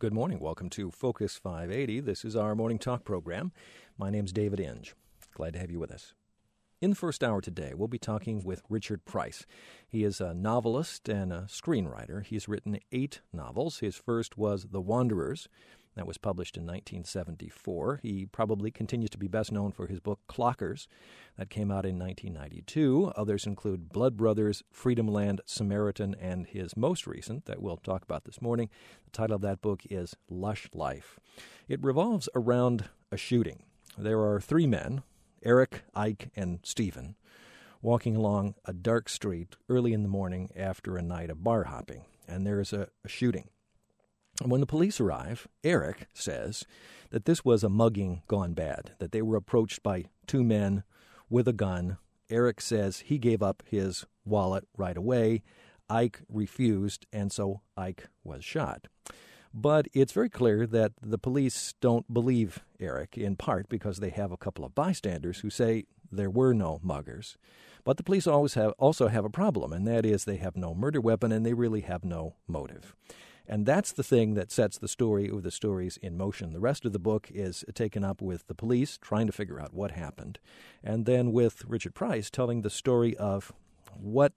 Good morning. Welcome to Focus 580. This is our morning talk program. My name's David Inge. Glad to have you with us. In the first hour today, we'll be talking with Richard Price. He is a novelist and a screenwriter. He's written 8 novels. His first was The Wanderers. That was published in 1974. He probably continues to be best known for his book Clockers. That came out in 1992. Others include Blood Brothers, Freedom Land, Samaritan, and his most recent that we'll talk about this morning. The title of that book is Lush Life. It revolves around a shooting. There are 3 men, Eric, Ike, and Stephen, walking along a dark street early in the morning after a night of bar hopping, and there is a shooting. And when the police arrive, Eric says that this was a mugging gone bad, that they were approached by 2 men with a gun. Eric says he gave up his wallet right away. Ike refused, and so Ike was shot. But it's very clear that the police don't believe Eric, in part because they have a couple of bystanders who say there were no muggers. But the police also have a problem, and that is they have no murder weapon and they really have no motive. And that's the thing that sets the story or the stories in motion. The rest of the book is taken up with the police trying to figure out what happened, and then with Richard Price telling the story of what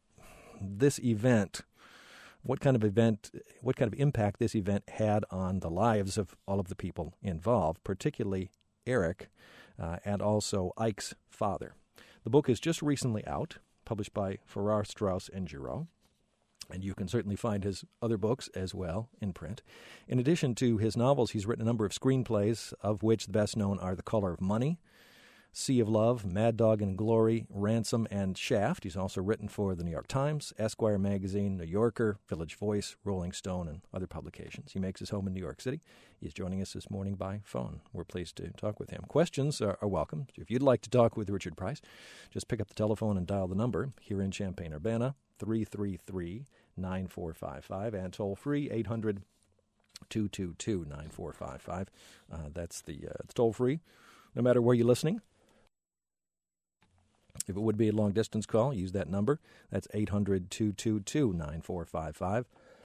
kind of impact this event had on the lives of all of the people involved, particularly Eric and also Ike's father. The book is just recently out, published by Farrar, Straus and Giroux. And you can certainly find his other books as well in print. In addition to his novels, he's written a number of screenplays, of which the best known are The Color of Money, Sea of Love, Mad Dog and Glory, Ransom, and Shaft. He's also written for the New York Times, Esquire Magazine, New Yorker, Village Voice, Rolling Stone, and other publications. He makes his home in New York City. He's joining us this morning by phone. We're pleased to talk with him. Questions are welcome. If you'd like to talk with Richard Price, just pick up the telephone and dial the number here in Champaign-Urbana, 333-9455, and toll free 800-222-9455. That's the toll free, no matter where you're listening. If it would be a long-distance call, use that number. That's 800-222-9455.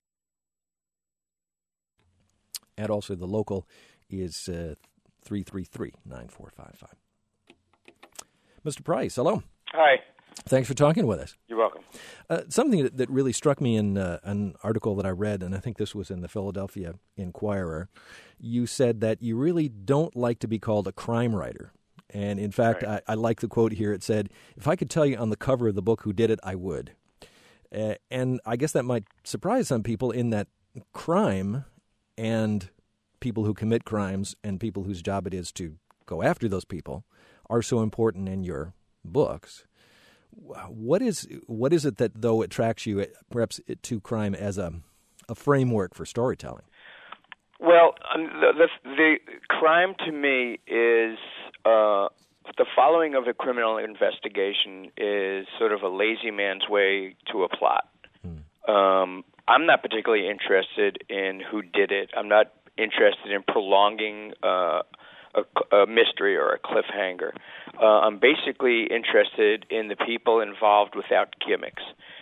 And also the local is 333-9455. Mr. Price, hello. Hi. Thanks for talking with us. You're welcome. Something that really struck me in an article that I read, and I think this was in the Philadelphia Inquirer, you said that you really don't like to be called a crime writer. And in fact, right. I like the quote here. It said, if I could tell you on the cover of the book who did it, I would. And I guess that might surprise some people in that crime and people who commit crimes and people whose job it is to go after those people are so important in your books. What is it that, though, attracts you perhaps to crime as a framework for storytelling? Well, the crime to me is the following of a criminal investigation is sort of a lazy man's way to a plot. I'm not particularly interested in who did it. I'm not interested in prolonging a mystery or a cliffhanger. I'm basically interested in the people involved without gimmicks.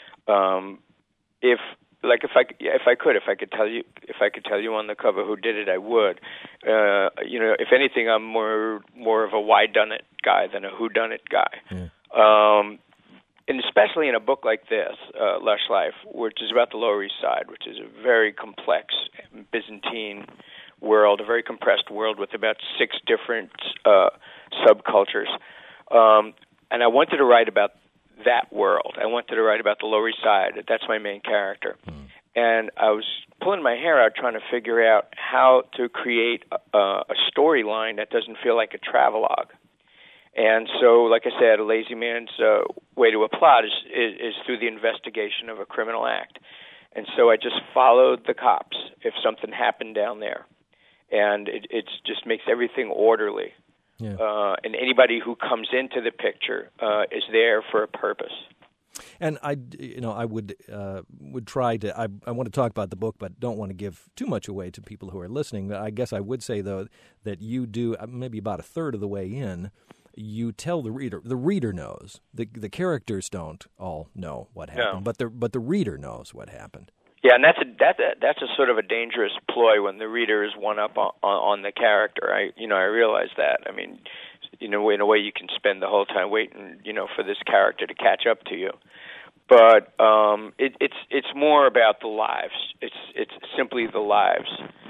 If I could tell you on the cover who did it, I would. If anything, I'm more of a why done it guy than a who done it guy. Yeah. And especially in a book like this, Lush Life, which is about the Lower East Side, which is a very complex Byzantine world, a very compressed world with about 6 different subcultures. And I wanted to write about that world. I wanted to write about the Lower East Side. That's my main character. And I was pulling my hair out trying to figure out how to create a storyline that doesn't feel like a travelogue. And so, like I said, a lazy man's way to a plot is through the investigation of a criminal act. And so I just followed the cops if something happened down there. And it just makes everything orderly. Yeah. And anybody who comes into the picture is there for a purpose. And I would try to. I want to talk about the book, but don't want to give too much away to people who are listening. I guess I would say though that you do maybe about a third of the way in. You tell the reader. The reader knows. The characters don't all know what happened, but the reader knows what happened. Yeah, and that's a sort of a dangerous ploy when the reader is one up on the character. I realize that. I mean, in a way you can spend the whole time waiting, for this character to catch up to you. But it's more about the lives. It's simply the lives.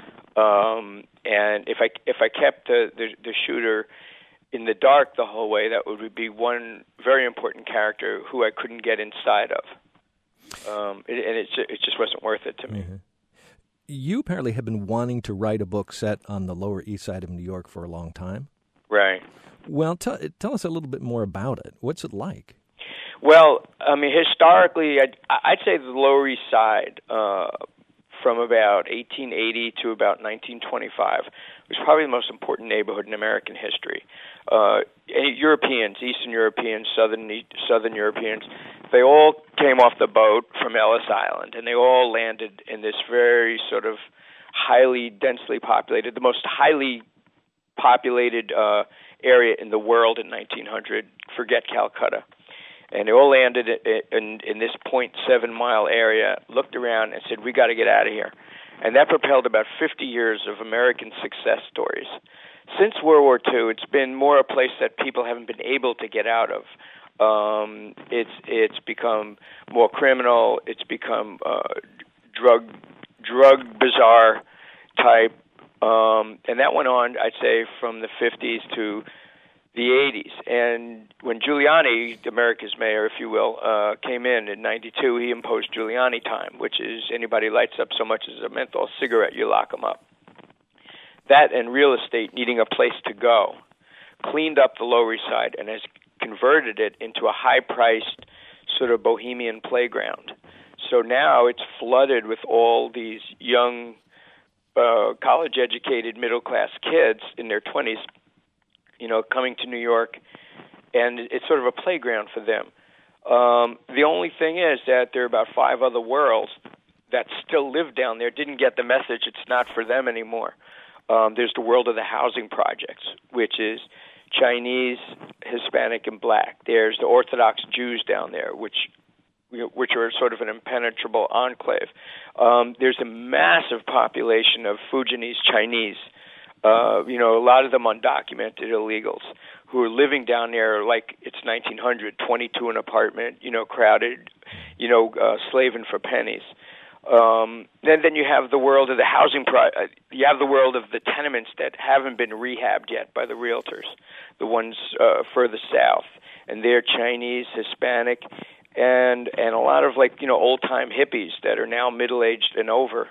And if I kept the shooter in the dark the whole way, that would be one very important character who I couldn't get inside of. And it just wasn't worth it to me. Mm-hmm. You apparently have been wanting to write a book set on the Lower East Side of New York for a long time. Right. Well, tell us a little bit more about it. What's it like? Well, I mean, historically, I'd say the Lower East Side, from about 1880 to about 1925, was probably the most important neighborhood in American history. Europeans, Eastern Europeans, Southern Europeans, they all came off the boat from Ellis Island, and they all landed in this very sort of highly densely populated, the most highly populated area in the world in 1900. Forget Calcutta. And they all landed in this 0.7-mile area, looked around, and said, we got to get out of here. And that propelled about 50 years of American success stories. Since World War II, it's been more a place that people haven't been able to get out of. It's become more criminal. It's become drug bazaar type. And that went on, I'd say, from the 50s to the 80s. And when Giuliani, America's mayor, if you will, came in 92, he imposed Giuliani time, which is anybody lights up so much as a menthol cigarette, you lock them up. That and real estate needing a place to go cleaned up the Lower East Side and has converted it into a high-priced sort of bohemian playground. So now it's flooded with all these young, college-educated, middle-class kids in their 20s, coming to New York, and it's sort of a playground for them. The only thing is that there are about 5 other worlds that still live down there, didn't get the message it's not for them anymore. There's the world of the housing projects, which is Chinese, Hispanic, and Black. There's the Orthodox Jews down there, which are sort of an impenetrable enclave. There's a massive population of Fujianese Chinese, a lot of them undocumented illegals who are living down there like it's 1900, 22 an apartment, crowded, slaving for pennies. Then you have the world of the housing you have the world of the tenements that haven't been rehabbed yet by the realtors, the ones further south, and they're Chinese, Hispanic, and a lot of old-time hippies that are now middle-aged and over.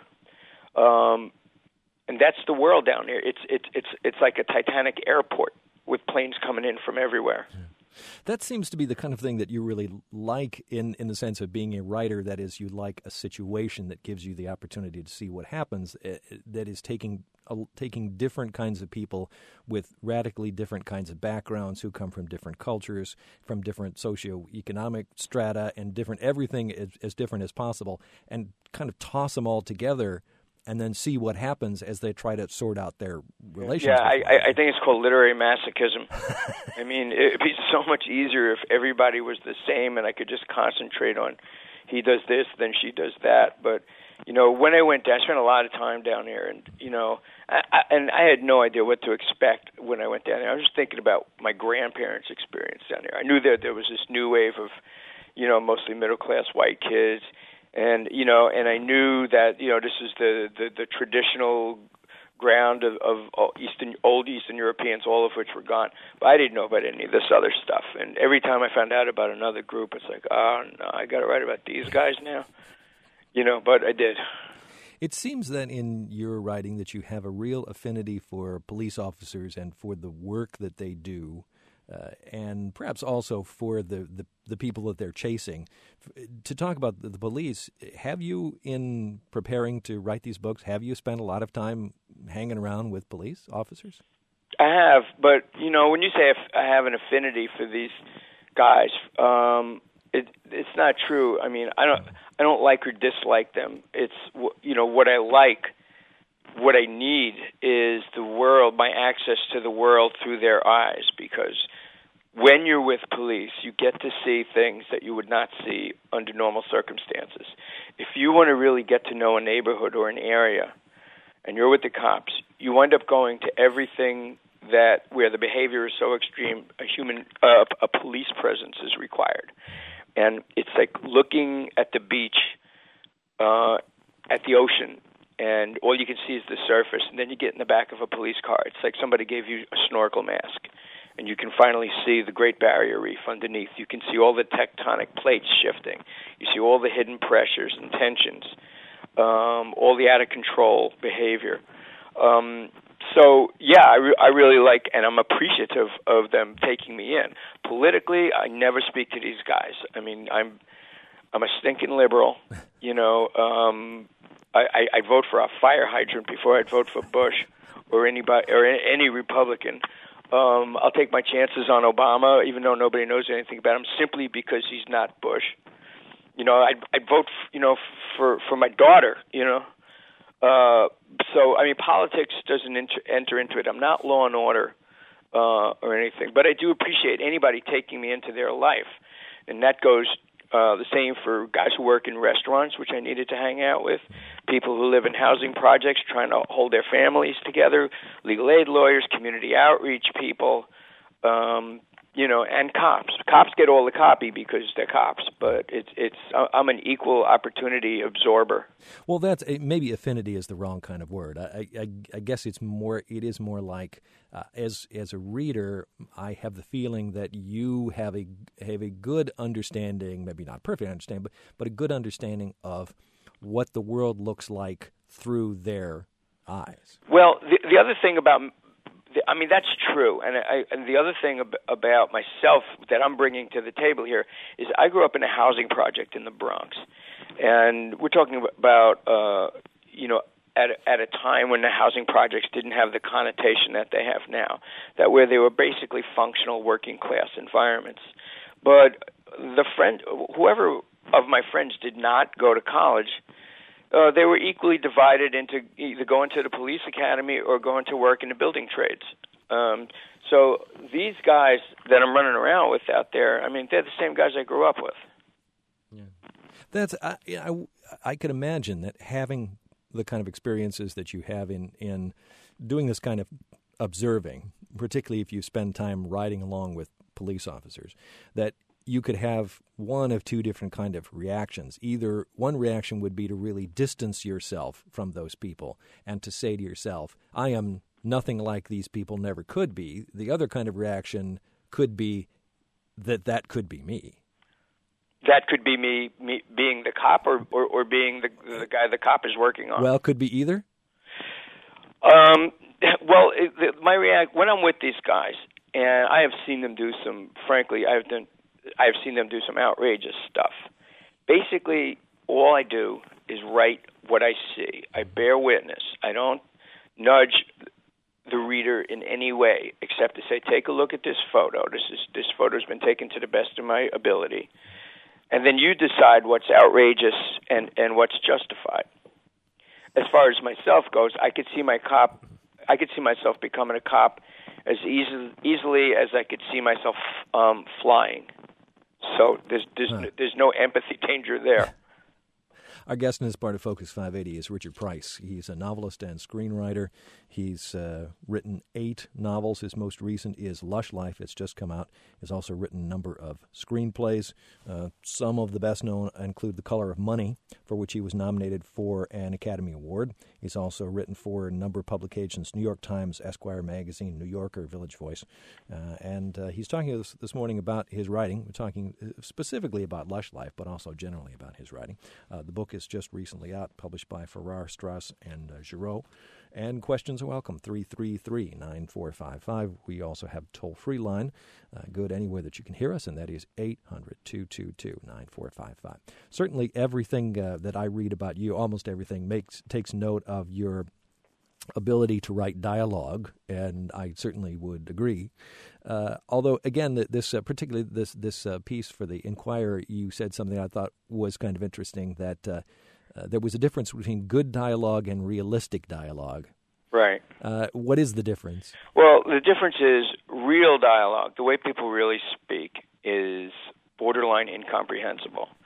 And that's the world down here. It's like a Titanic airport with planes coming in from everywhere. Yeah. That seems to be the kind of thing that you really like in the sense of being a writer. That is, you like a situation that gives you the opportunity to see what happens, that is taking different kinds of people with radically different kinds of backgrounds who come from different cultures, from different socioeconomic strata, and different everything as different as possible, and kind of toss them all together and then see what happens as they try to sort out their relations. Yeah, I think it's called literary masochism. I mean, it'd be so much easier if everybody was the same and I could just concentrate on he does this, then she does that. But, when I went down, I spent a lot of time down there, and, I had no idea what to expect when I went down there. I was just thinking about my grandparents' experience down there. I knew that there was this new wave of, mostly middle-class white kids. And I knew that this is the traditional ground of old Eastern Europeans, all of which were gone. But I didn't know about any of this other stuff. And every time I found out about another group, it's like, oh no, I got to write about these guys now. But I did. It seems that in your writing that you have a real affinity for police officers and for the work that they do. And perhaps also for the people that they're chasing. To talk about the police, have you, in preparing to write these books, have you spent a lot of time hanging around with police officers? I have, but, when you say I have an affinity for these guys, it's not true. I mean, I don't like or dislike them. It's, what I like, what I need is the world, my access to the world through their eyes, because when you're with police, you get to see things that you would not see under normal circumstances. if you want to really get to know a neighborhood or an area, and you're with the cops, you wind up going to everything that where the behavior is so extreme, a police presence is required. And it's like looking at the beach, at the ocean, and all you can see is the surface, and then you get in the back of a police car. It's like somebody gave you a snorkel mask, and you can finally see the Great Barrier Reef underneath. You can see all the tectonic plates shifting. You see all the hidden pressures and tensions, all the out-of-control behavior. So, yeah, I really like, and I'm appreciative of them taking me in. Politically, I never speak to these guys. I mean, I'm a stinking liberal, you know. I'd vote for a fire hydrant before I'd vote for Bush or anybody or any Republican. I'll take my chances on Obama, even though nobody knows anything about him, simply because he's not Bush. You know, I'd vote, for my daughter, you know. So, I mean, politics doesn't enter into it. I'm not law and order or anything, but I do appreciate anybody taking me into their life, and that goes the same for guys who work in restaurants, which I needed to hang out with, people who live in housing projects trying to hold their families together, legal aid lawyers, community outreach people, and cops. Cops get all the copy because they're cops, but I'm an equal opportunity absorber. Well, that's maybe affinity is the wrong kind of word. I guess it is more like as a reader, I have the feeling that you have a good understanding, maybe not perfect understanding, but a good understanding of what the world looks like through their eyes. Well, the other thing about that's true. And the other thing about myself that I'm bringing to the table here is I grew up in a housing project in the Bronx. And we're talking about, at a time when the housing projects didn't have the connotation that they have now, that where they were basically functional working class environments. But whoever of my friends did not go to college, they were equally divided into either going to the police academy or going to work in the building trades. So these guys that I'm running around with out there, I mean, they're the same guys I grew up with. Yeah, that's I could imagine that having the kind of experiences that you have in doing this kind of observing, particularly if you spend time riding along with police officers, that you could have one of two different kind of reactions. Either one reaction would be to really distance yourself from those people and to say to yourself, I am nothing like these people, never could be. The other kind of reaction could be that could be me. That could be me being the cop or being the guy the cop is working on. Well, could be either. When I'm with these guys, and I have seen them do some, frankly, I've seen them do some outrageous stuff. Basically, all I do is write what I see. I bear witness. I don't nudge the reader in any way except to say, take a look at this photo. This photo's been taken to the best of my ability. And then you decide what's outrageous and what's justified. As far as myself goes, I could see myself becoming a cop as easily as I could see myself flying. So there's no empathy danger there. Our guest in this part of Focus 580 is Richard Price. He's a novelist and screenwriter. He's written 8 novels. His most recent is Lush Life. It's just come out. He's also written a number of screenplays. Some of the best known include The Color of Money, for which he was nominated for an Academy Award. He's also written for a number of publications, New York Times, Esquire Magazine, New Yorker, Village Voice. And he's talking to us this morning about his writing. We're talking specifically about Lush Life, but also generally about his writing. The book is just recently out, published by Farrar, Straus, and Giroux. And questions are welcome, 333-9455. We also have a toll-free line, good anywhere that you can hear us, and that is 800-222-9455. Certainly everything that I read about you, almost everything, takes note of your ability to write dialogue, and I certainly would agree. Although, again, particularly this piece for the Inquirer, you said something I thought was kind of interesting, that there was a difference between good dialogue and realistic dialogue. Right. What is the difference? Well, the difference is real dialogue, the way people really speak, is borderline incomprehensible.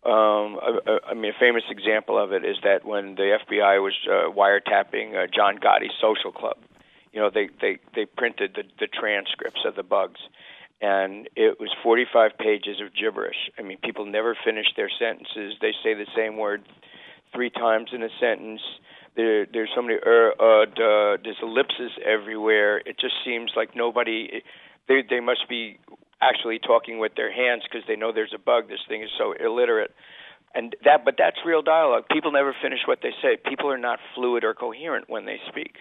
I mean, a famous example of it is that when the FBI was wiretapping John Gotti's Social Club, they printed the transcripts of the bugs, and it was 45 pages of gibberish. I mean, people never finish their sentences. They say the same word 3 times in a sentence. There's so many there's ellipses everywhere. It just seems like nobody. They must be actually talking with their hands because they know there's a bug. This thing is so illiterate, but that's real dialogue. People never finish what they say. People are not fluid or coherent when they speak.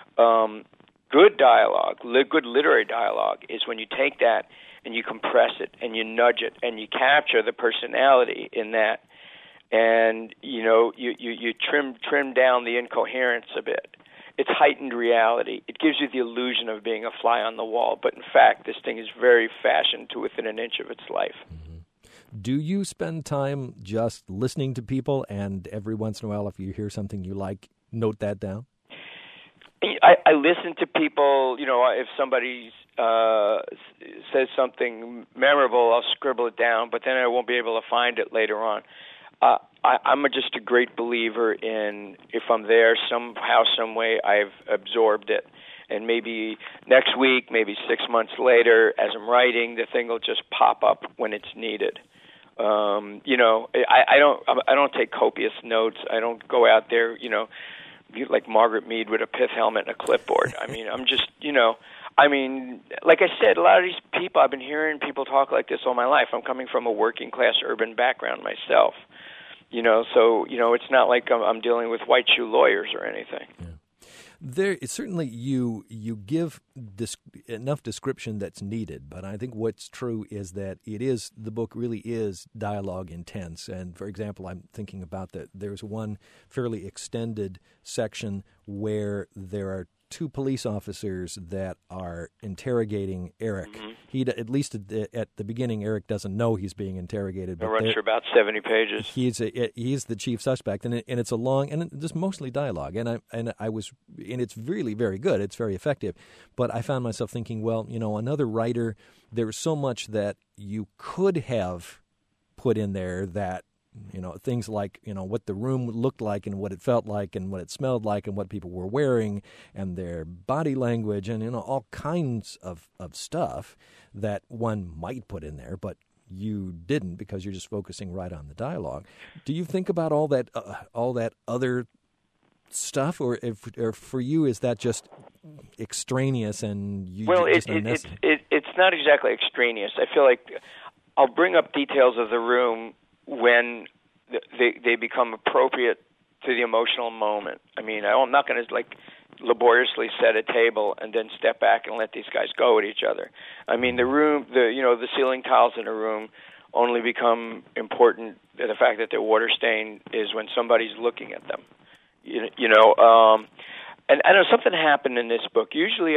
Good dialogue, good literary dialogue, is when you take that and you compress it and you nudge it and you capture the personality in that, and you trim down the incoherence a bit. It's heightened reality. It gives you the illusion of being a fly on the wall, but in fact, this thing is very fashioned to within an inch of its life. Mm-hmm. Do you spend time just listening to people, and every once in a while, if you hear something you like, note that down? I listen to people. If somebody says something memorable, I'll scribble it down, but then I won't be able to find it later on. I'm just a great believer in, if I'm there somehow, some way, I've absorbed it. And maybe next week, maybe 6 months later, as I'm writing, the thing will just pop up when it's needed. I don't take copious notes. I don't go out there, like Margaret Mead with a pith helmet and a clipboard. I mean, I'm just, like I said, a lot of these people, I've been hearing people talk like this all my life. I'm coming from a working class urban background myself. So it's not like I'm dealing with white shoe lawyers or anything. Yeah. There certainly you give enough description that's needed, but I think what's true is that the book really is dialogue intense. And for example, I'm thinking about that. There's one fairly extended section where there are 2 police officers that are interrogating Eric. Mm-hmm. He, at least at the beginning, Eric doesn't know he's being interrogated. It runs for about 70 pages. He's the chief suspect, and it's a long and just mostly dialogue. And it's really very good. It's very effective. But I found myself thinking, well, another writer, there's so much that you could have put in there that. Things like, what the room looked like and what it felt like and what it smelled like and what people were wearing and their body language and, all kinds of stuff that one might put in there, but you didn't because you're just focusing right on the dialogue. Do you think about all that other stuff, or for you, is that just extraneous and you just unnecessary? It's not exactly extraneous. I feel like I'll bring up details of the room when they become appropriate to the emotional moment. I mean, I'm not going to laboriously set a table and then step back and let these guys go at each other. I mean, the room, the ceiling tiles in a room only become important. The fact that they're water stained is when somebody's looking at them. And I know something happened in this book. Usually,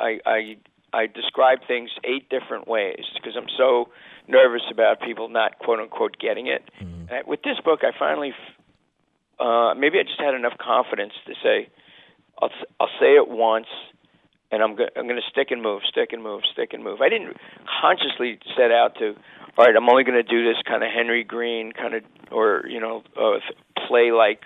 I describe things 8 different ways because I'm so nervous about people not quote unquote getting it. Mm-hmm. With this book, I finally, maybe I just had enough confidence to say, I'll say it once, and I'm going to stick and move. I didn't consciously set out to, all right, I'm only going to do this kind of Henry Green kind of, or play like.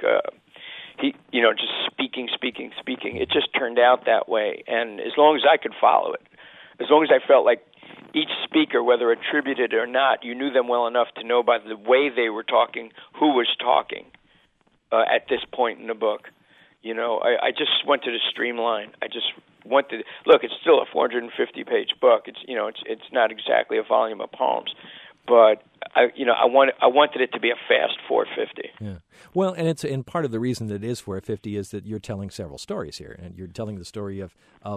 Just speaking. It just turned out that way, and as long as I could follow it, as long as I felt like each speaker, whether attributed or not, you knew them well enough to know by the way they were talking who was talking at this point in the book. I just wanted to streamline. I just wanted. Look, it's still a 450-page book. It's not exactly a volume of poems, but I wanted it to be a fast 450. Yeah. Well, and part of the reason that it is 450 is that you're telling several stories here, and you're telling the story of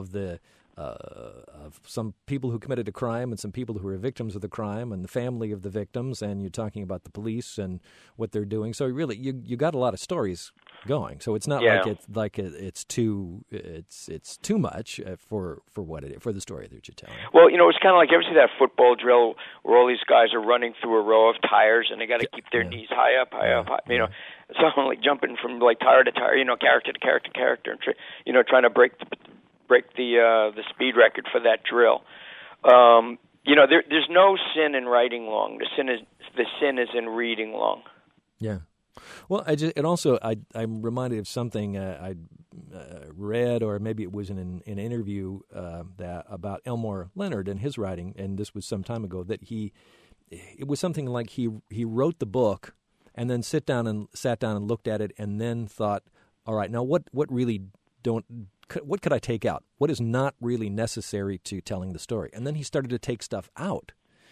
some people who committed a crime and some people who were victims of the crime and the family of the victims, and you're talking about the police and what they're doing. So really, you got a lot of stories going. So it's not like it's too much for the story that you're telling. Well, it's kind of like, you ever see that football drill where all these guys are running through a row of tires and they got to keep their knees high up. So like jumping from like tire to tire, character to character, and trying to break the speed record for that drill. There's no sin in writing long. The the sin is in reading long. Yeah. Well, I'm reminded of something I read, or maybe it was in an interview that about Elmore Leonard and his writing, and this was some time ago, that it was something like he wrote the book and then sat down and looked at it and then thought, all right, now what could I take out? What is not really necessary to telling the story? And then he started to take stuff out.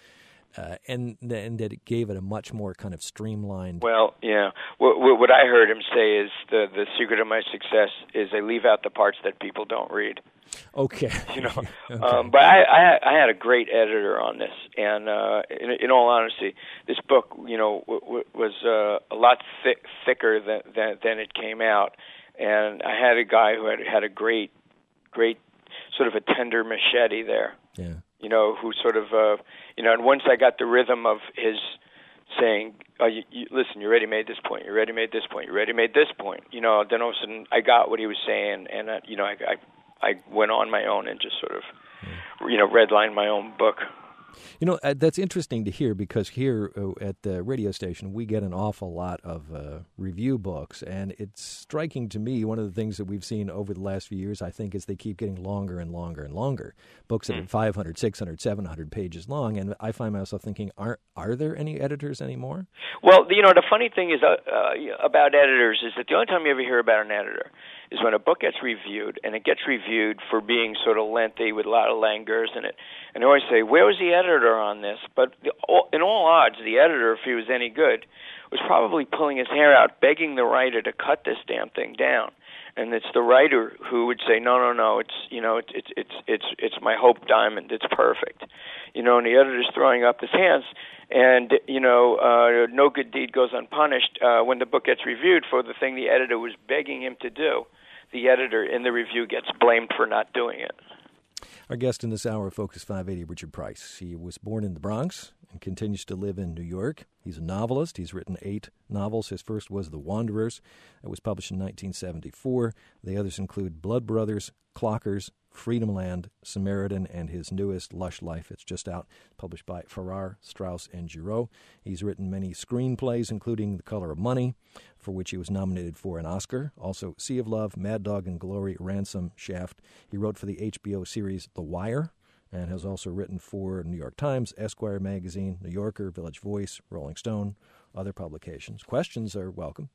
And that it gave it a much more kind of streamlined. Well, yeah. What I heard him say is the secret of my success is I leave out the parts that people don't read. Okay. Okay. But I had a great editor on this, and in all honesty, this book, was a lot thicker than it came out, and I had a guy who had a great sort of a tender machete there. Yeah. Who sort of, and once I got the rhythm of his saying, listen, you already made this point, you already made this point, you already made this point, then all of a sudden I got what he was saying, and, I went on my own and just sort of, redlined my own book. That's interesting to hear, because here at the radio station, we get an awful lot of review books, and it's striking to me, one of the things that we've seen over the last few years, I think, is they keep getting longer and longer and longer. Books that are 500, 600, 700 pages long, and I find myself thinking, are there any editors anymore? Well, the funny thing is about editors is that the only time you ever hear about an editor is when a book gets reviewed, and it gets reviewed for being sort of lengthy with a lot of langurs in it. And I always say, where was the editor on this? But in all odds, the editor, if he was any good, was probably pulling his hair out, begging the writer to cut this damn thing down. And it's the writer who would say, no, it's my Hope Diamond, it's perfect. And the editor's throwing up his hands, and no good deed goes unpunished. When the book gets reviewed for the thing the editor was begging him to do, the editor in the review gets blamed for not doing it. Our guest in this hour of Focus 580, Richard Price. He was born in the Bronx and continues to live in New York. He's a novelist. He's written 8 novels. His first was The Wanderers. It was published in 1974. The others include Blood Brothers, Clockers, Freedom Land, Samaritan, and his newest, Lush Life. It's just out, published by Farrar, Straus, and Giroux. He's written many screenplays, including The Color of Money, for which he was nominated for an Oscar. Also, Sea of Love, Mad Dog and Glory, Ransom, Shaft. He wrote for the HBO series The Wire, and has also written for New York Times, Esquire Magazine, New Yorker, Village Voice, Rolling Stone, other publications. Questions are welcome.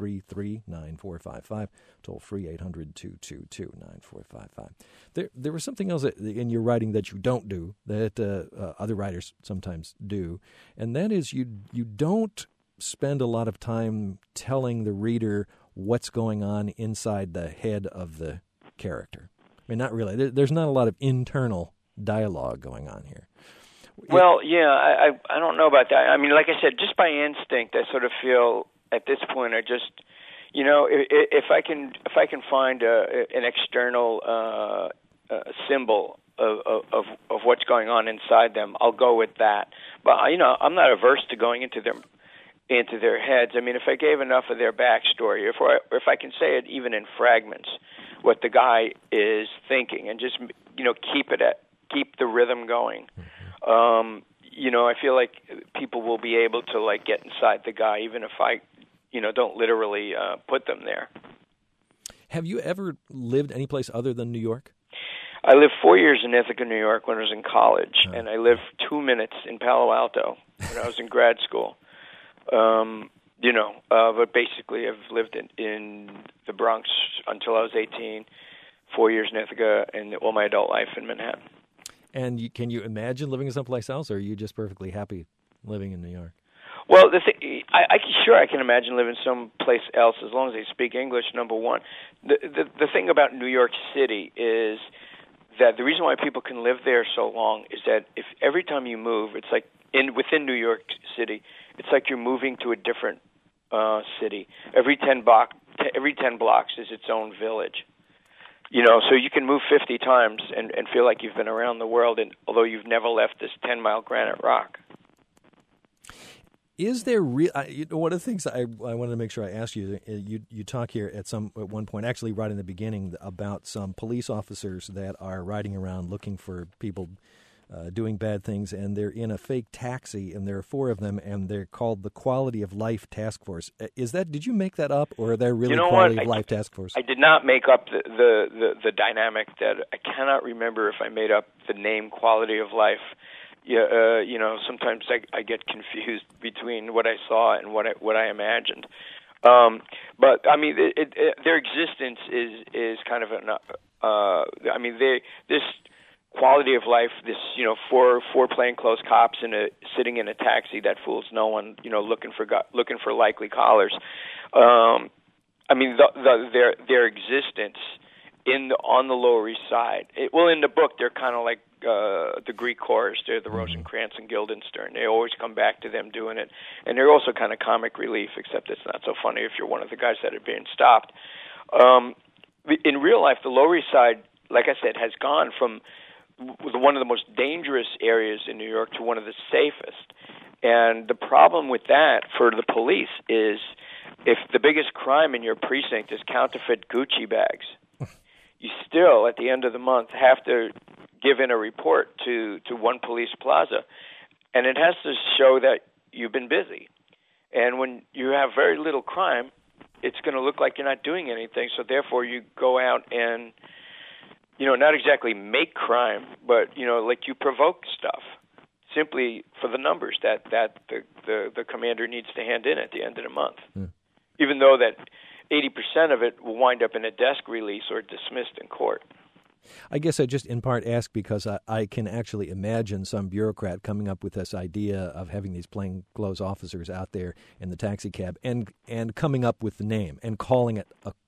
333-9455. Toll free 800-222-9455. There was something else in your writing that you don't do that other writers sometimes do, and that is you don't spend a lot of time telling the reader what's going on inside the head of the character. I mean, not really. There's not a lot of internal dialogue going on here. Well, yeah, I don't know about that. I mean, like I said, just by instinct, I sort of feel at this point, I just, if I can find an external symbol of what's going on inside them, I'll go with that. But I'm not averse to going into their heads. I mean, if I gave enough of their backstory, if I can say it even in fragments, what the guy is thinking, and just keep the rhythm going. I feel like people will be able to get inside the guy, even if I, don't literally put them there. Have you ever lived any place other than New York? I lived 4 years in Ithaca, New York when I was in college, and I lived 2 minutes in Palo Alto when I was in grad school. But basically I've lived in the Bronx until I was 18, 4 years in Ithaca, and all my adult life in Manhattan. And can you imagine living someplace else, or are you just perfectly happy living in New York? Well, I can imagine living someplace else as long as they speak English, number one. The thing about New York City is that the reason why people can live there so long is that if every time you move, it's like within New York City, it's like you're moving to a different city. Every 10 blocks is its own village. So you can move 50 times and feel like you've been around the world, and although you've never left this 10-mile granite rock. Is there one of the things I wanted to make sure I asked you, you talk here at one point, actually right in the beginning, about some police officers that are riding around looking for people doing bad things, and they're in a fake taxi, and there are 4 of them, and they're called the Quality of Life Task Force. Did you make that up, or are there really Quality of Life Task Force? I did not make up the dynamic. That I cannot remember if I made up the name Quality of Life. Yeah, sometimes I get confused between what I saw and what I imagined. But I mean, their existence is kind of this quality of life. This four plainclothes cops sitting in a taxi that fools no one. Looking for likely callers. I mean, their existence on the Lower East Side. In the book, they're kind of like the Greek chorus. They're the Rosencrantz and Guildenstern. They always come back to them doing it, and they're also kind of comic relief. Except it's not so funny if you're one of the guys that are being stopped. In real life, the Lower East Side, like I said, has gone from one of the most dangerous areas in New York to one of the safest. And the problem with that for the police is if the biggest crime in your precinct is counterfeit Gucci bags, you still, at the end of the month, have to give in a report to One Police Plaza. And it has to show that you've been busy. And when you have very little crime, it's going to look like you're not doing anything. So therefore, you go out and, not exactly make crime, but, like you provoke stuff simply for the numbers that the commander needs to hand in at the end of the month. Even though that 80% of it will wind up in a desk release or dismissed in court. I guess I just in part ask because I can actually imagine some bureaucrat coming up with this idea of having these plainclothes officers out there in the taxi cab and coming up with the name and calling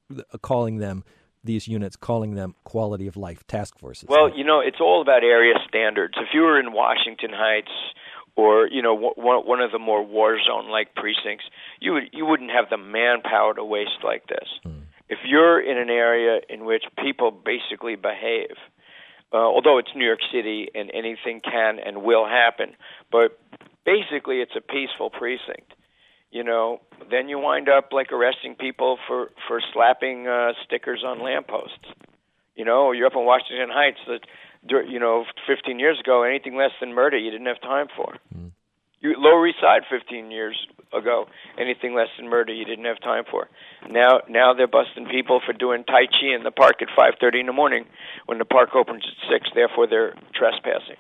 these units Quality of Life Task Forces. Well, it's all about area standards. If you were in Washington Heights or one of the more war zone-like precincts, you wouldn't have the manpower to waste like this. If you're in an area in which people basically behave, although it's New York City and anything can and will happen, but basically it's a peaceful precinct, then you wind up like arresting people for slapping stickers on lampposts. You're up in Washington Heights that, 15 years ago, anything less than murder you didn't have time for. Lower East Side 15 years ago, anything less than murder you didn't have time for. Now they're busting people for doing Tai Chi in the park at 5:30 in the morning when the park opens at 6, therefore they're trespassing.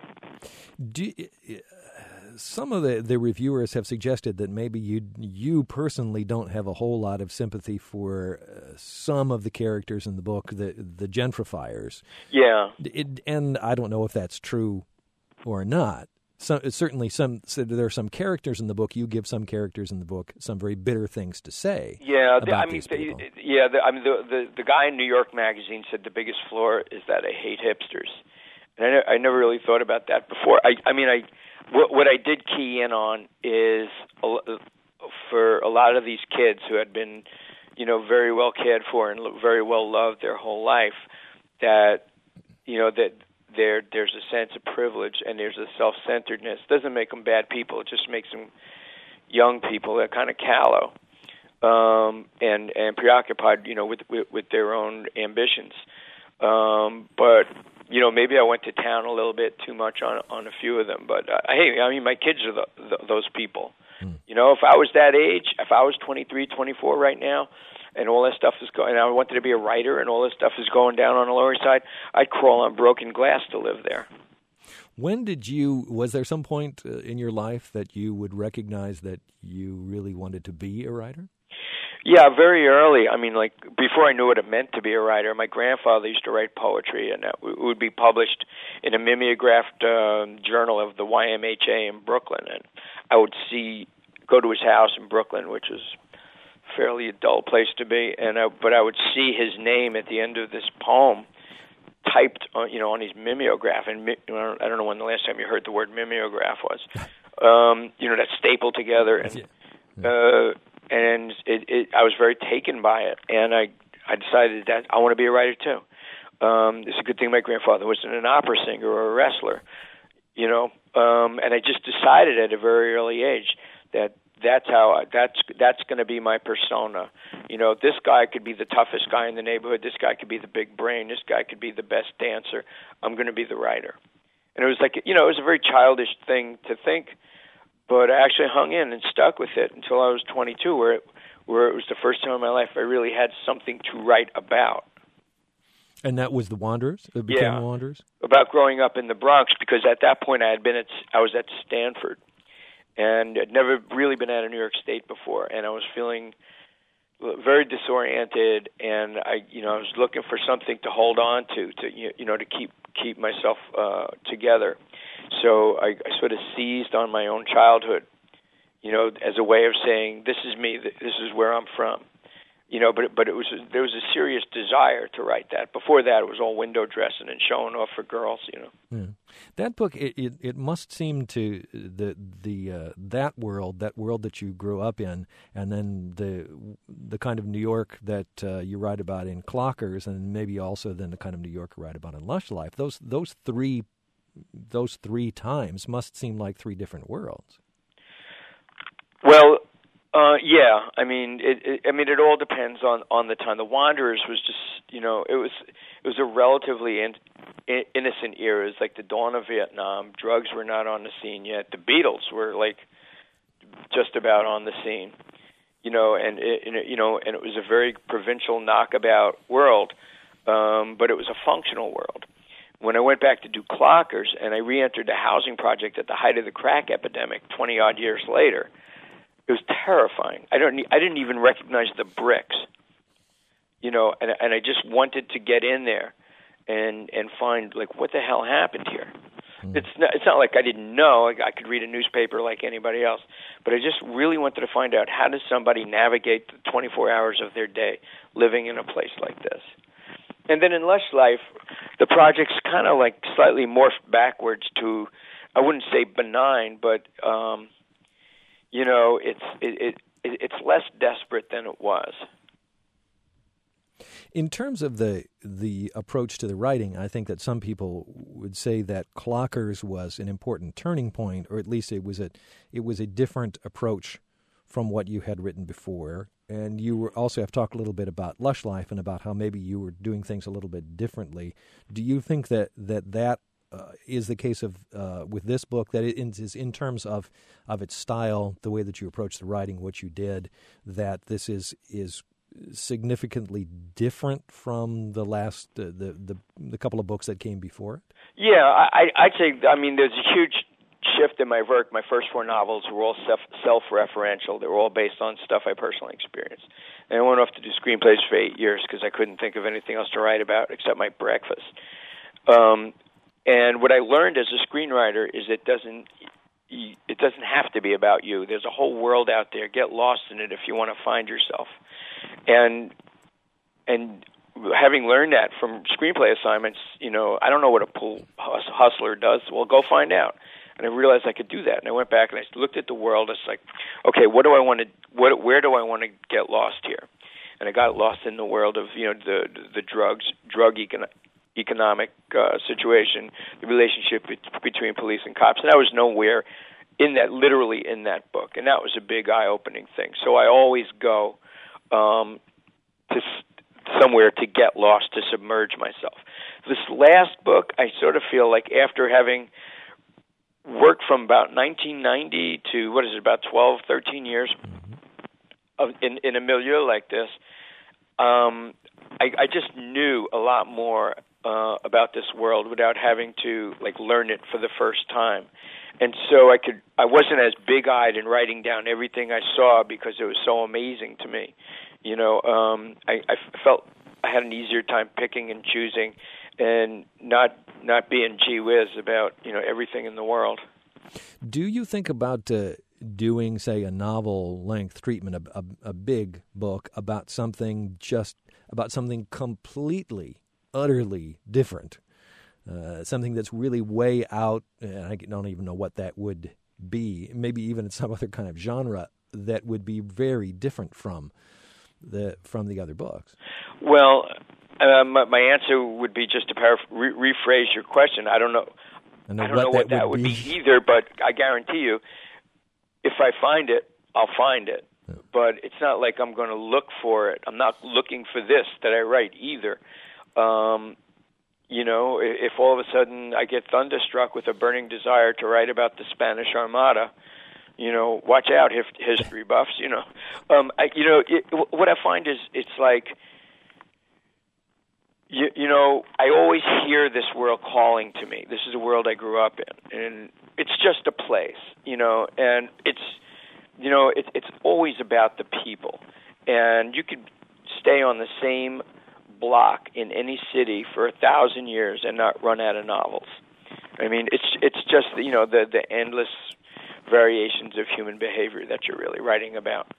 Some of the reviewers have suggested that maybe you personally don't have a whole lot of sympathy for some of the characters in the book, the gentrifiers. Yeah. And I don't know if that's true or not. Certainly, there are some characters in the book. You give some characters in the book some very bitter things to say. Yeah, these people. The guy in New York Magazine said the biggest flaw is that I hate hipsters, and I never really thought about that before. What I did key in on is for a lot of these kids who had been, very well cared for and very well loved their whole life, that there's a sense of privilege and there's a self-centeredness. It doesn't make them bad people. It just makes them young people that are kind of callow and preoccupied, with their own ambitions. But maybe I went to town a little bit too much on a few of them. But my kids are those people. If I was that age, if I was 23, 24 right now, and all that stuff is going, and I wanted to be a writer, and all this stuff is going down on the Lower East Side, I'd crawl on broken glass to live there. Was there some point in your life that you would recognize that you really wanted to be a writer? Yeah, very early. Before I knew what it meant to be a writer, my grandfather used to write poetry, and it would be published in a mimeographed journal of the YMHA in Brooklyn. And I would go to his house in Brooklyn, which is fairly a dull place to be, but I would see his name at the end of this poem typed on his mimeograph, and I don't know when the last time you heard the word mimeograph was. That's stapled together, and I was very taken by it, and I decided that I want to be a writer too. It's a good thing my grandfather wasn't an opera singer or a wrestler, and I just decided at a very early age that that's going to be my persona. This guy could be the toughest guy in the neighborhood. This guy could be the big brain. This guy could be the best dancer. I'm going to be the writer. And it was like, it was a very childish thing to think, but I actually hung in and stuck with it until I was 22, where it was the first time in my life I really had something to write about. And that was The Wanderers? It became The Wanderers? About growing up in the Bronx, because at that point I was at Stanford, and I'd never really been out of New York State before, and I was feeling very disoriented, and I was looking for something to hold on to keep myself together. So I sort of seized on my own childhood, as a way of saying, this is me, this is where I'm from. But there was a serious desire to write that. Before that, it was all window dressing and showing off for girls. Yeah. That book, it must seem to that world that you grew up in, and then the kind of New York that you write about in Clockers, and maybe also then the kind of New York you write about in Lush Life. Those three times must seem like three different worlds. Well. Yeah, it all depends on the time. The Wanderers was just, it was a relatively innocent era. It was like the dawn of Vietnam. Drugs were not on the scene yet. The Beatles were like just about on the scene, and it was a very provincial knockabout world, but it was a functional world. When I went back to do Clockers and I re-entered the housing project at the height of the crack epidemic 20 odd years later, it was terrifying. I didn't even recognize the bricks, and I just wanted to get in there and find, like, what the hell happened here. It's not like I didn't know. I could read a newspaper like anybody else, but I just really wanted to find out, how does somebody navigate the 24 hours of their day living in a place like this? And then in Lush Life, the project's kind of like slightly morphed backwards to, I wouldn't say benign, but it's less desperate than it was. In terms of the approach to the writing, I think that some people would say that Clockers was an important turning point, or at least it was a different approach from what you had written before. And you also have talked a little bit about Lush Life and about how maybe you were doing things a little bit differently. Do you think that is the case of with this book, that it is in terms of its style, the way that you approach the writing, what you did, that this is significantly different from the last the couple of books that came before it? Yeah, I'd say, there's a huge shift in my work. My first four novels were all self-referential. They were all based on stuff I personally experienced. And I went off to do screenplays for 8 years because I couldn't think of anything else to write about except my breakfast. And what I learned as a screenwriter is it doesn't have to be about you. There's a whole world out there. Get lost in it if you want to find yourself. And having learned that from screenplay assignments, I don't know what a pool hustler does. Well, go find out. And I realized I could do that. And I went back and I looked at the world. It's like, okay, where do I want to get lost here? And I got lost in the world of the drug economic situation, the relationship between police and cops, and I was nowhere literally in that book, and that was a big eye-opening thing. So I always go to somewhere to get lost, to submerge myself. This last book, I sort of feel like after having worked from about 1990 to, about 12, 13 years in a milieu like this, I just knew a lot more about this world without having to learn it for the first time. And so I wasn't as big-eyed in writing down everything I saw because it was so amazing to me. I felt I had an easier time picking and choosing and not being gee whiz about everything in the world. Do you think about doing, say, a novel-length treatment, a big book about something completely, utterly different, something that's really way out, and I don't even know what that would be, maybe even in some other kind of genre that would be very different from the other books? Well, my answer would be, just to rephrase your question, I don't know what that would be either, but I guarantee you, if I find it, I'll find it. Yeah. But it's not like I'm going to look for it. I'm not looking for this that I write either. if all of a sudden I get thunderstruck with a burning desire to write about the Spanish Armada, watch out, history buffs. What I find is it's like, I always hear this world calling to me. This is a world I grew up in, and it's just a place, and it's always about the people. And you could stay on the same block in any city for 1,000 years and not run out of novels. I mean, it's just the endless variations of human behavior that you're really writing about.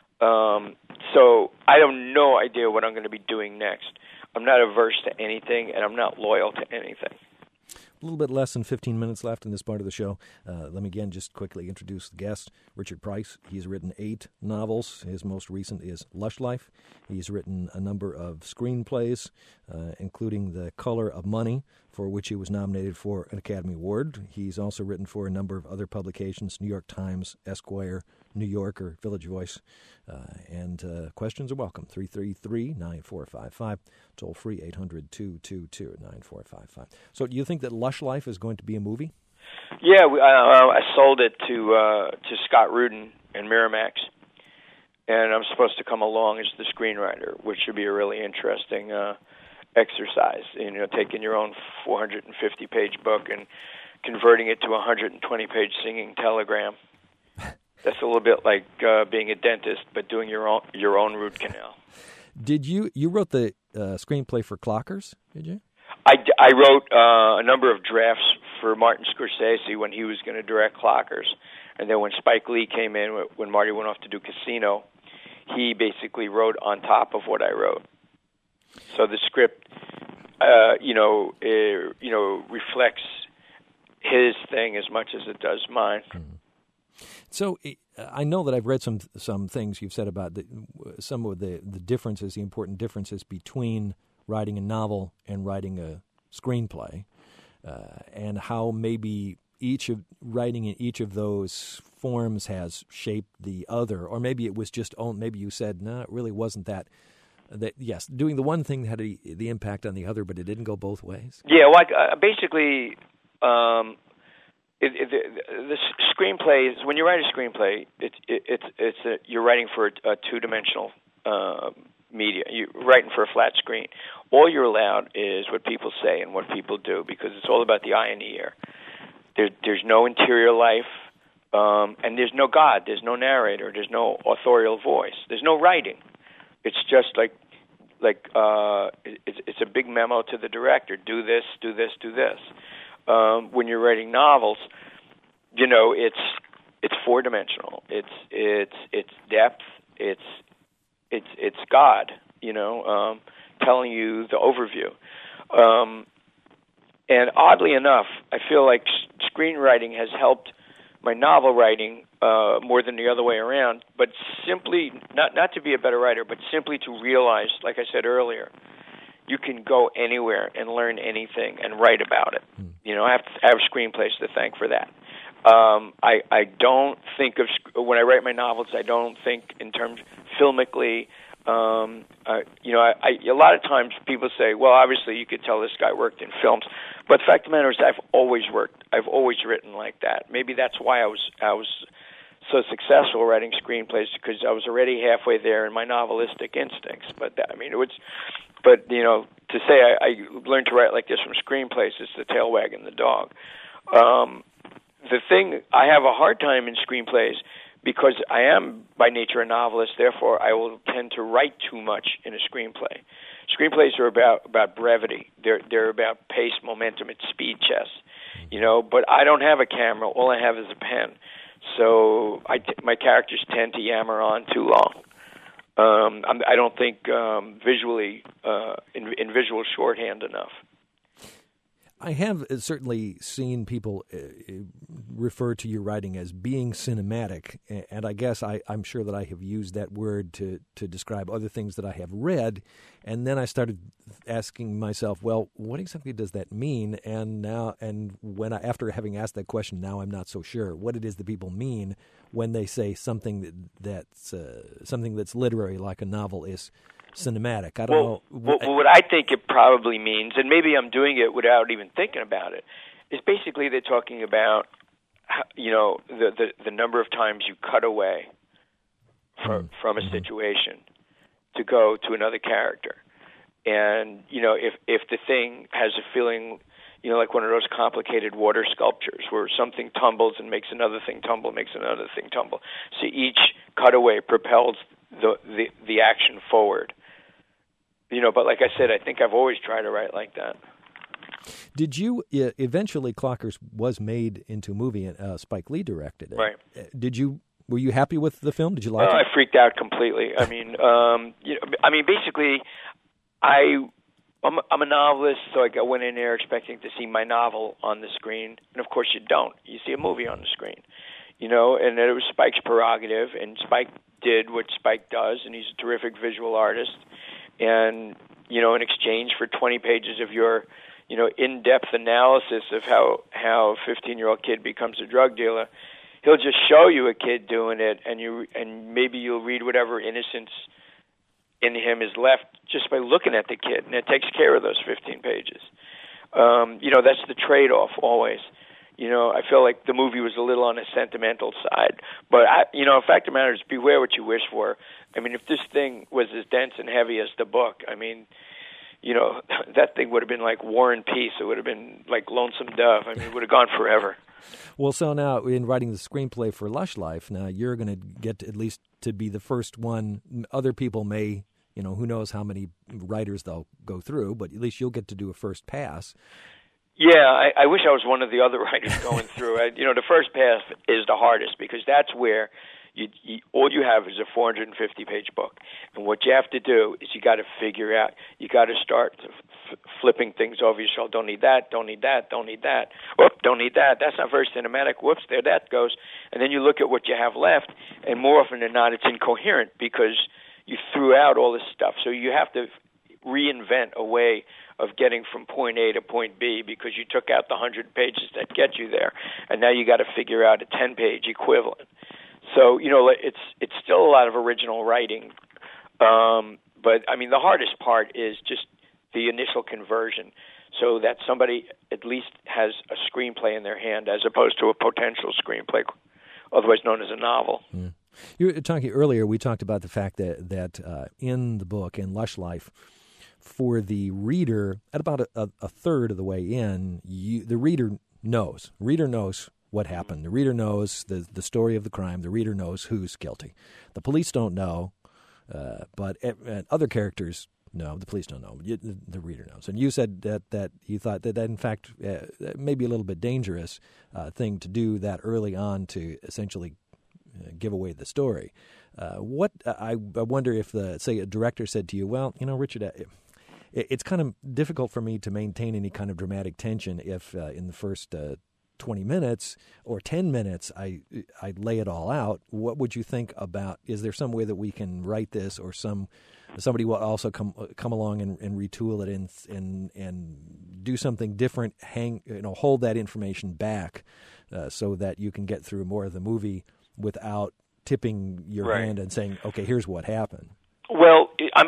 So I have no idea what I'm going to be doing next. I'm not averse to anything, and I'm not loyal to anything. A little bit less than 15 minutes left in this part of the show. Let me again just quickly introduce the guest, Richard Price. He's written 8 novels. His most recent is Lush Life. He's written a number of screenplays, including The Color of Money, for which he was nominated for an Academy Award. He's also written for a number of other publications, New York Times, Esquire, New Yorker, Village Voice. And questions are welcome, 333-9455, toll free 800-222-9455. So do you think that Lush Life is going to be a movie? Yeah, I sold it to Scott Rudin and Miramax, and I'm supposed to come along as the screenwriter, which should be a really interesting exercise. Taking your own 450-page book and converting it to a 120-page singing telegram. That's a little bit like being a dentist, but doing your own root canal. Did you wrote the screenplay for Clockers? Did you? I wrote a number of drafts for Martin Scorsese when he was going to direct Clockers, and then when Spike Lee came in, when Marty went off to do Casino, he basically wrote on top of what I wrote. So the script, reflects his thing as much as it does mine. Mm-hmm. So I know that I've read some things you've said about some of the differences, the important differences between writing a novel and writing a screenplay, and how maybe writing in each of those forms has shaped the other, or maybe it was just maybe you said no, it really wasn't that. That yes, doing the one thing had the impact on the other, but it didn't go both ways. Yeah, basically. The screenplay is, when you write a screenplay, you're writing for a two-dimensional media. You're writing for a flat screen. All you're allowed is what people say and what people do, because it's all about the eye and the ear. There's no interior life, and there's no God. There's no narrator. There's no authorial voice. There's no writing. It's just it's a big memo to the director: do this, do this, do this. When you're writing novels, it's 4-dimensional. It's depth. It's God. Telling you the overview. And oddly enough, I feel like screenwriting has helped my novel writing more than the other way around. But simply not to be a better writer, but simply to realize, like I said earlier, you can go anywhere and learn anything and write about it. I have screenplays to thank for that. I don't think of, when I write my novels, I don't think in terms filmically. A lot of times people say, well, obviously you could tell this guy worked in films. But the fact of the matter is I've always written like that. Maybe that's why I was so successful writing screenplays, because I was already halfway there in my novelistic instincts. To say I learned to write like this from screenplays is the tail wagging the dog. The thing, I have a hard time in screenplays because I am by nature a novelist, therefore I will tend to write too much in a screenplay. Screenplays are about brevity. They're about pace, momentum, it's speed chess. But I don't have a camera, all I have is a pen. So my characters tend to yammer on too long. I don't think visually in visual shorthand enough. I have certainly seen people refer to your writing as being cinematic, and I guess I'm sure that I have used that word to describe other things that I have read, and then I started asking myself, well, what exactly does that mean? And after having asked that question, now I'm not so sure what it is that people mean when they say something that's literary, like a novel, is cinematic. I don't know. What I think it probably means, and maybe I'm doing it without even thinking about it, is basically they're talking about, the number of times you cut away from a situation to go to another character. And, if the thing has a feeling, like one of those complicated water sculptures where something tumbles and makes another thing tumble, makes another thing tumble. So each cutaway propels the action forward. But like I said, I think I've always tried to write like that. Did you eventually? Clockers was made into a movie, and Spike Lee directed it. Right. Were you happy with the film? Did you like it? I freaked out completely. I mean, basically, I'm a novelist, so I went in there expecting to see my novel on the screen, and of course you don't. You see a movie on the screen, and it was Spike's prerogative, and Spike did what Spike does, and he's a terrific visual artist. And, in exchange for 20 pages of your, in-depth analysis of how a 15-year-old kid becomes a drug dealer, he'll just show you a kid doing it, and maybe you'll read whatever innocence in him is left just by looking at the kid, and it takes care of those 15 pages. That's the trade-off always. I feel like the movie was a little on the sentimental side. But, fact of the matter is, beware what you wish for. I mean, if this thing was as dense and heavy as the book, I mean, that thing would have been like War and Peace. It would have been like Lonesome Dove. I mean, it would have gone forever. Well, so now in writing the screenplay for Lush Life, now you're going to get at least to be the first one. Other people may, who knows how many writers they'll go through, but at least you'll get to do a first pass. Yeah, I wish I was one of the other writers going through. The first pass is the hardest because that's where all you have is a 450-page book. And what you have to do is you got to figure out, you got to start flipping things over your shoulder. Don't need that, don't need that, don't need that. Whoop, don't need that. That's not very cinematic. Whoops, there that goes. And then you look at what you have left, and more often than not, it's incoherent because you threw out all this stuff. So you have to reinvent a way of getting from point A to point B because you took out the 100 pages that get you there, and now you got to figure out a 10-page equivalent. So it's still a lot of original writing, but I mean the hardest part is just the initial conversion, so that somebody at least has a screenplay in their hand as opposed to a potential screenplay, otherwise known as a novel. Mm. You were talking earlier. We talked about the fact that in the book, in Lush Life, for the reader, at about a third of the way in, the reader knows. Reader knows what happened. The reader knows the story of the crime. The reader knows who's guilty. The police don't know, but other characters know. The police don't know. The reader knows. And you said that you thought that in fact may be a little bit dangerous thing to do that early on to essentially give away the story. I wonder if say a director said to you, well, Richard, it's kind of difficult for me to maintain any kind of dramatic tension if in the first 20 minutes or 10 minutes I lay it all out. What would you think about, is there some way that we can write this, or somebody will also come along and retool it and do something different, hold that information back so that you can get through more of the movie without tipping your hand and saying, okay, here's what happened? Well,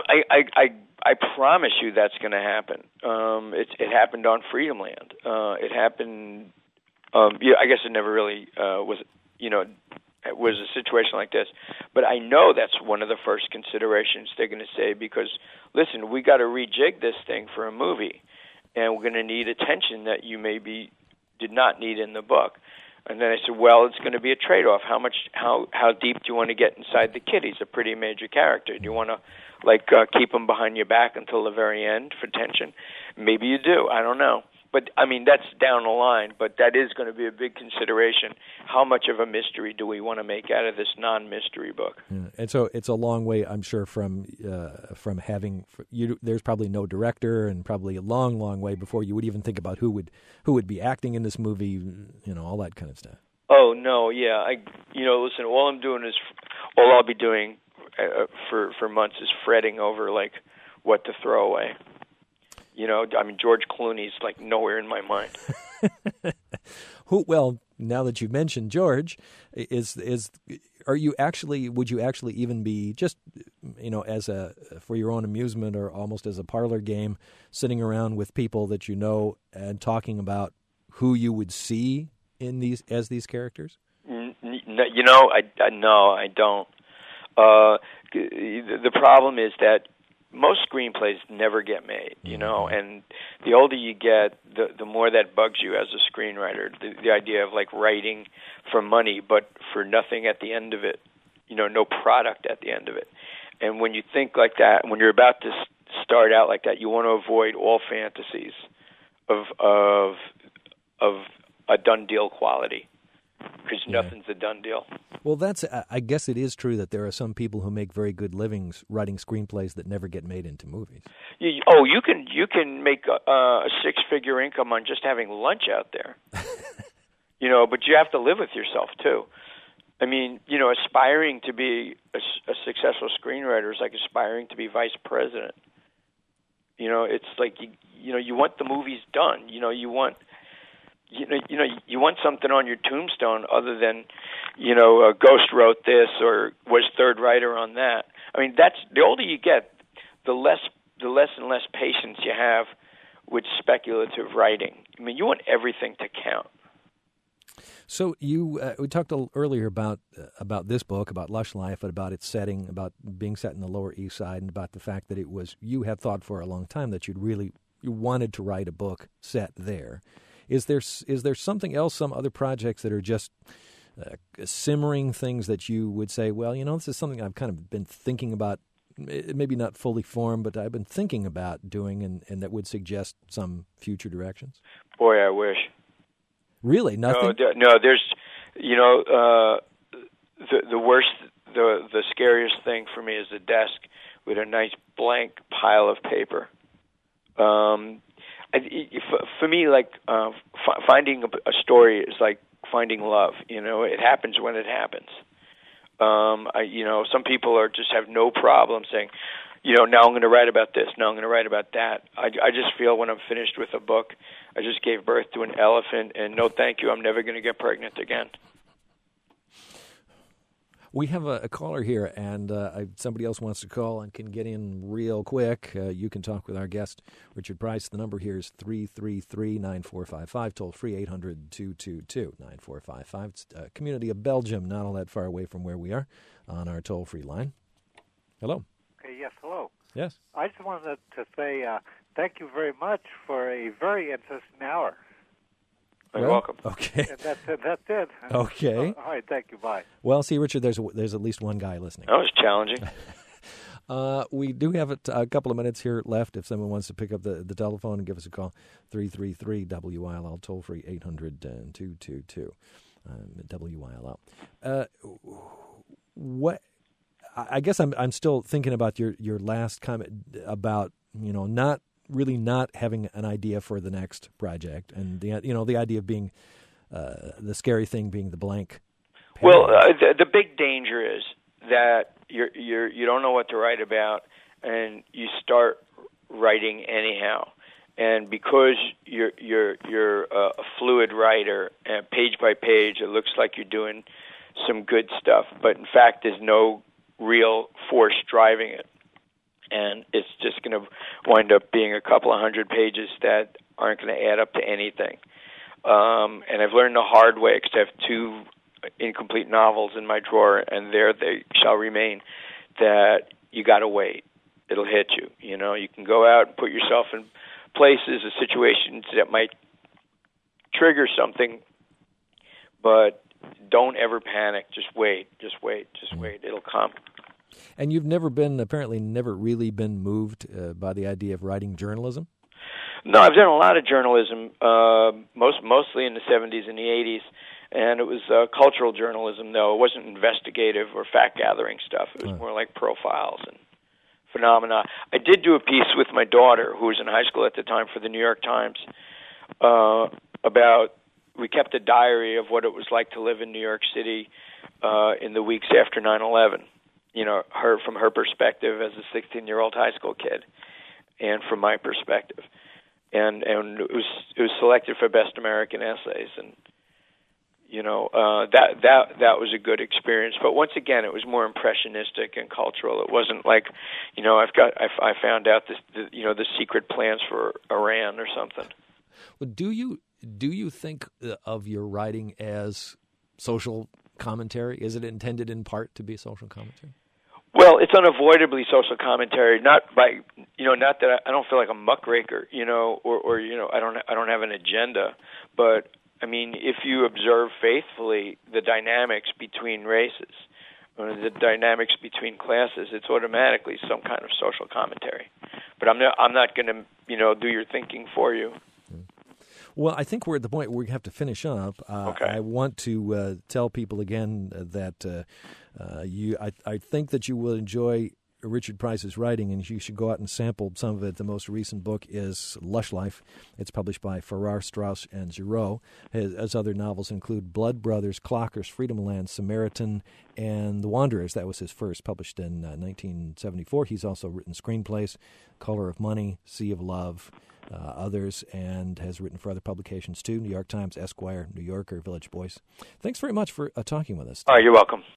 I promise you that's going to happen. It happened on Freedom Land. It happened. I guess it never really was. It was a situation like this. But I know that's one of the first considerations they're going to say because, listen, we got to rejig this thing for a movie, and we're going to need attention that you maybe did not need in the book. And then I said, well, it's going to be a trade-off. How deep do you want to get inside the kid? He's a pretty major character. Do you want to keep him behind your back until the very end for tension? Maybe you do. I don't know. But, I mean, that's down the line, but that is going to be a big consideration. How much of a mystery do we want to make out of this non-mystery book? Yeah. And so it's a long way, I'm sure, from having there's probably no director, and probably a long, long way before you would even think about who would be acting in this movie, all that kind of stuff. Oh, no, yeah. Listen, all I'll be doing for months is fretting over, what to throw away. George Clooney's nowhere in my mind. Well, now that you've mentioned George, would you actually even be just as for your own amusement or almost as a parlor game, sitting around with people that you know and talking about who you would see in these characters? No, I don't. The problem is that most screenplays never get made, and the older you get, the more that bugs you as a screenwriter. The idea of like writing for money, but for nothing at the end of it, no product at the end of it. And when you think like that, when you're about to start out like that, you want to avoid all fantasies of a done deal quality, because nothing's a done deal. Well, I guess it is true that there are some people who make very good livings writing screenplays that never get made into movies. You can make a six-figure income on just having lunch out there. But you have to live with yourself too. I mean, aspiring to be a successful screenwriter is like aspiring to be vice president. It's like you want the movies done. You want something on your tombstone other than, a ghost wrote this or was third writer on that. I mean, that's the older you get, the less and less patience you have with speculative writing. I mean, you want everything to count. So we talked earlier about this book, about Lush Life, about its setting, about being set in the Lower East Side, and about the fact that you had thought for a long time that you wanted to write a book set there. Is there something else, some other projects that are just simmering things that you would say, well, this is something I've kind of been thinking about, maybe not fully formed, but I've been thinking about doing, and that would suggest some future directions? Boy, I wish. Really? Nothing? No, there's, the worst, the scariest thing for me is a desk with a nice blank pile of paper. For me, like finding a story is like finding love. It happens when it happens. Some people just have no problem saying, now I'm going to write about this, now I'm going to write about that. I just feel when I'm finished with a book, I just gave birth to an elephant, and no thank you, I'm never going to get pregnant again. We have a caller here, and somebody else wants to call and can get in real quick. You can talk with our guest, Richard Price. The number here is 333-9455, toll-free 800-222-9455. It's a community of Belgium, not all that far away from where we are, on our toll-free line. Hello. Yes, hello. Yes. I just wanted to say thank you very much for a very interesting hour. You're welcome. Okay. And that's it. Okay. All right, thank you. Bye. Well, see, Richard, there's at least one guy listening. That was challenging. We do have a couple of minutes here left. If someone wants to pick up the telephone and give us a call, 333-WILL, toll-free 800-222 WILL. What? I guess I'm still thinking about your last comment about not having an idea for the next project, and the idea of being the scary thing being the blank page. Well, the big danger is that you don't know what to write about, and you start writing anyhow. And because you're a fluid writer, and page by page, it looks like you're doing some good stuff, but in fact, there's no real force driving it. And it's just going to wind up being a couple of hundred pages that aren't going to add up to anything. And I've learned the hard way, because I have 2 incomplete novels in my drawer, and there they shall remain, that you got to wait. It'll hit you. You can go out and put yourself in places or situations that might trigger something, but don't ever panic. Just wait. It'll come. And you've apparently never really been moved by the idea of writing journalism? No, I've done a lot of journalism, mostly in the 70s and the 80s, and it was cultural journalism, though. It wasn't investigative or fact-gathering stuff. It was more like profiles and phenomena. I did do a piece with my daughter, who was in high school at the time, for the New York Times, about, we kept a diary of what it was like to live in New York City in the weeks after 9/11. From her perspective as a 16-year-old high school kid, and from my perspective, and it was selected for Best American Essays, and That was a good experience. But once again, it was more impressionistic and cultural. It wasn't like, I found out the secret plans for Iran or something. Well, do you think of your writing as social commentary? Is it intended in part to be social commentary? Well, it's unavoidably social commentary. Not that I don't feel like a muckraker, or I don't have an agenda, but I mean, if you observe faithfully the dynamics between races, or the dynamics between classes, it's automatically some kind of social commentary. But I'm not going to do your thinking for you. Well, I think we're at the point where we have to finish up. Okay. I want to tell people again that I think that you will enjoy Richard Price's writing, and you should go out and sample some of it. The most recent book is Lush Life. It's published by Farrar, Straus, and Giroux. His other novels include Blood Brothers, Clockers, Freedom Land, Samaritan, and The Wanderers. That was his first, published in 1974. He's also written screenplays, Color of Money, Sea of Love, others, and has written for other publications too, New York Times, Esquire, New Yorker, Village Voice. Thanks very much for talking with us. All right, you're welcome.